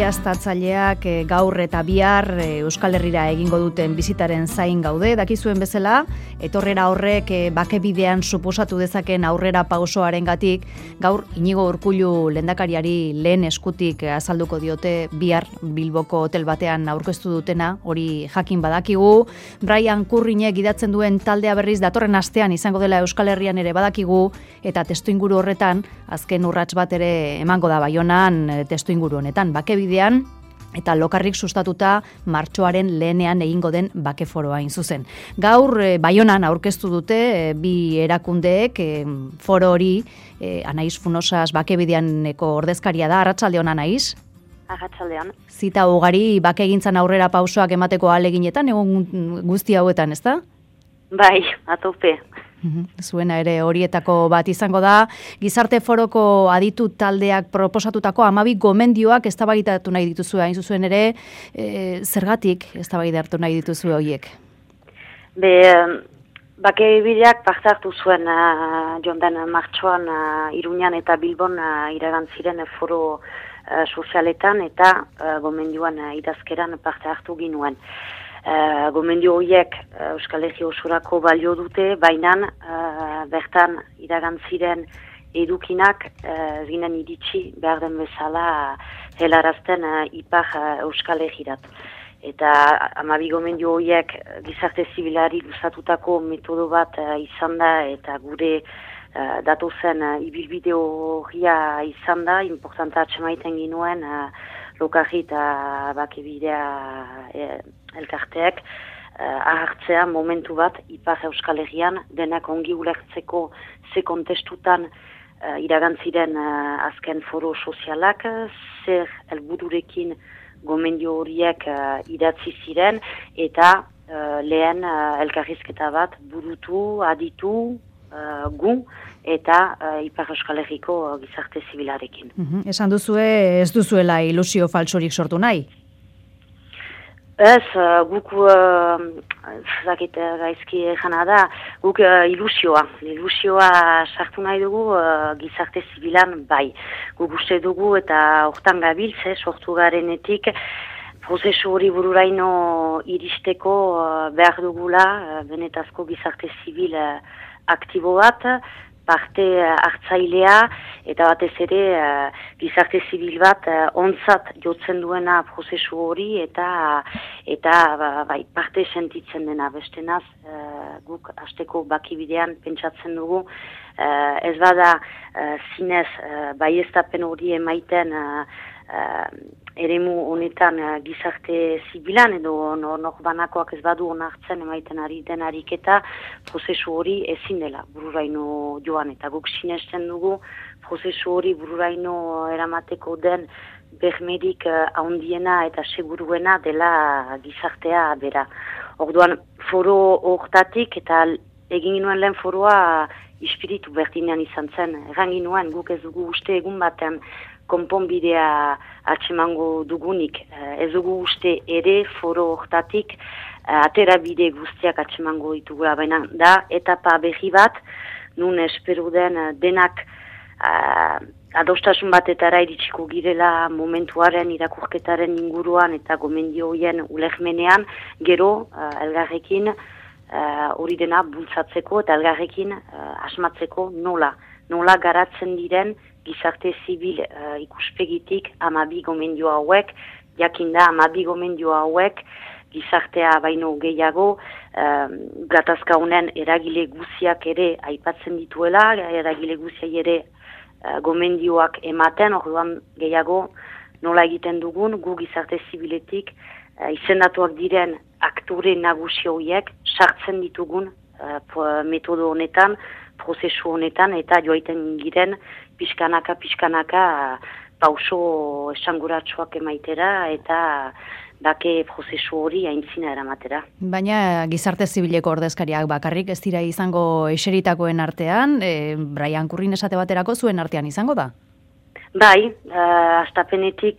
egiaztatzaileak gaur eta bihar Euskal Herrira egingo duten bizitaren zain gaude, dakizuen bezala, etorrera horrek bakebidean suposatu dezaken aurrera pausoarengatik, gaur Inigo Urkullu lehendakariari lehen eskutik azalduko diote bihar Bilboko hotel batean aurkeztu dutena, hori jakin badakigu. Brian Kurrinek gidatzen duen taldea berriz datorren astean izango dela Euskal Herrian ere badakigu, eta testuinguru horretan azken urrats bat ere emango da Baionan testuinguru honetan, bakebidean, eta Lokarrik sustatuta martxoaren lehenean egingo den bakeforoa hain zuzen. Gaur Baionan aurkeztu dute bi erakundeek foro hori, Anaiz Funosas bakebideaneko ordezkaria da, arratsaldeon Anaiz? Arratsaldeon. Zita ugari bakegintzan aurrera pausoak emateko ahaleginetan, egun guzti hauetan, ezta? Bai, atope. Zuena ere horietako bat izango da. Gizarte foroko aditu taldeak proposatutako 12 gomendioak eztabaidatu nahi dituzue, hain zuzen ere, zergatik eztabaidatu nahi dituzue horiek? Bakebideak parte hartu zuen joan den martxoan Iruñan eta Bilbon iragan ziren foro sozialetan eta gomendioan idazkeran parte hartu ginuen. Gomendio horiek Euskal Herria osorako balio dute, baina bertan iragan ziren edukinak ginen iritsi behar den bezala helarazten ipar Euskal Herrirat. Eta 12 gomendio horiek gizarte zibilari luzatutako metodo bat izan da, eta gure datozen ibilbide horria izan da, importanta atxemaiten ginuen Lokarri eta bakebidea elkarteak ahartzea momentu bat Ipar Euskal Herrian denak ongi ulertzeko ze kontestutan iragantziren azken foro sozialak, zer helbururekin gomendio horiek idatzi ziren, eta lehen elkarrizketa bat burutu, aditu, gu, eta Ipar Euskal Herriko gizarte zibilarekin. Esan duzue ez duzuela ilusio faltsorik sortu nahi? Ez, guk gaizki jana da, guk ilusioa sartu nahi dugu gizarte zibilan bai. Guk uste dugu eta hortan gabiltze sortu garenetik prozesu hori bururaino iristeko behar dugula benetazko gizarte zibil aktibo bat, parte hartzailea eta batez ere gizarte zibil bat ontzat jotzen duena prozesu hori eta parte sentitzen dena. Bestenaz guk hasteko bakibidean pentsatzen dugu ez bada zinez baieztapen hori emaiten eremu honetan gizarte zibilan edo norbanakoak ez badu onartzen emaiten ari den ariketa prozesu hori ezin dela bururaino joan, eta guk sinesten dugu prozesu hori bururaino eramateko den bermerik handiena eta seguruena dela gizartea bera. Orduan foro hortatik eta egin nuen lehen foroa ispiritu berdinean izan zen. Errangin nuen guk ez dugu uste egun batean konponbidea atxemango dugunik. Ez dugu uste ere foro hortatik aterabide guztiak atxemango ditugula, baina da etapa berri bat, nun espero den denak adostasun batetara iritsiko girela momentuaren irakurketaren inguruan eta gomendio hoien ulermenean, gero elgarrekin hori dena bultzatzeko eta elgarrekin asmatzeko nola garatzen diren gizarte zibil ikuspegitik 12 gomendio hauek, jakinda 12 gomendio hauek gizartea baino gehiago, gatazka honen eragile guziak ere aipatzen dituela, eragile guziak ere gomendioak ematen, orduan gehiago nola egiten dugun, gu gizarte zibiletik izendatuak diren aktore nagusi horiek sartzen ditugun metodo honetan, prozesu honetan, eta joaiten giren pixkanaka pauso esanguratsuak emaitera eta bake prozesu hori aintzina eramatera. Baina gizarte zibileko ordezkariak bakarrik ez dira izango eseritakoen artean, Brian Kurrin esate baterako zuen artean izango da? Bai, astapenetik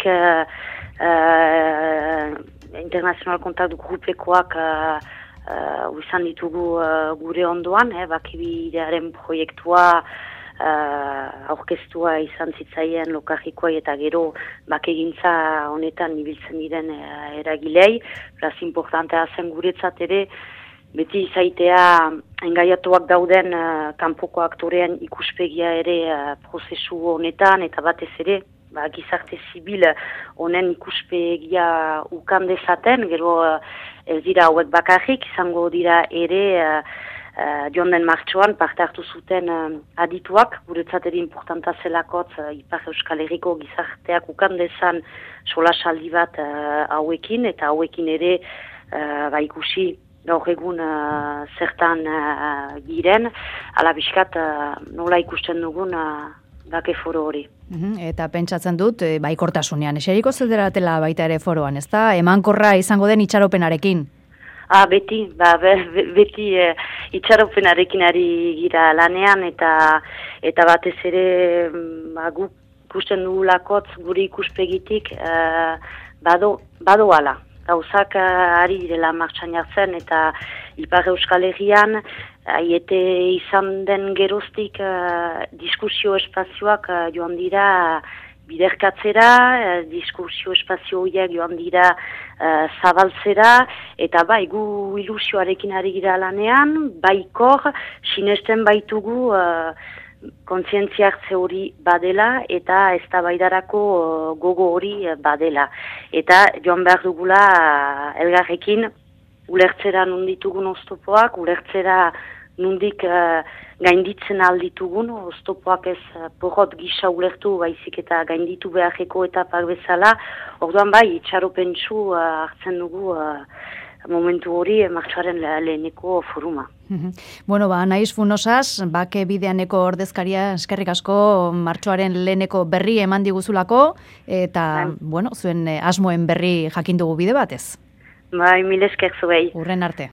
internazional kontaktu grupekoak izan ditugu gure ondoan, bakibidearen proiektua aurkeztua izan zitzaien lokarrikoai eta gero bakegintza honetan ibiltzen diren eragilei. Beraz, importantea zen guretzat ere, beti izaitea engaiatuak dauden kanpoko aktorean ikuspegia ere prozesu honetan, eta batez ere, gizarte zibil honen ikuspegia ukan dezaten, gero ez dira hauek bakarrik, izango dira ere joan den martxoan parte hartu zuten adituak, guretzat ere importanta zelakotz Ipar Euskal Herriko gizarteak ukan dezan solasaldi bat hauekin, eta hauekin ere ikusi gaur egun zertan giren, ala bizkat nola ikusten dugun bake foro hori. Eta pentsatzen dut, baikortasunean, eseriko zelderatela baita ere foroan, ez da? Emankorra izango den itxaropenarekin? Beti, beti itxaropenarekin ari gira lanean, eta batez ere guk ikusten dugulakotz guri ikuspegitik badoala. Gauzak ari direla martxan jartzen, eta Ipar Euskal Herrian aiete izan den geroztik diskusio espazioak joan dira biderkatzera, diskusio espazio horiek joan dira zabaltzera, eta gu ilusioarekin ari gira lanean, baikor, sinesten baitugu kontzientzia hartze hori badela, eta eztabaidarako gogo hori badela. Eta joan behar dugula elgarrekin, ulertzera nunditugun oztopoak, ulertzera nundik gainditzen alditugun, oztopoak ez porrot gisa ulertu, baizik eta gainditu beharreko etapak bezala, orduan itxaropentsu hartzen dugu momentu hori martxoaren leheneko foruma. Bueno, Anaiz Funosas, bake bideaneko ordezkaria, eskerrik asko martxoaren leheneko berri eman diguzulako, eta, zuen asmoen berri jakin dugu bide batez. Mil esker zuei. Urren arte.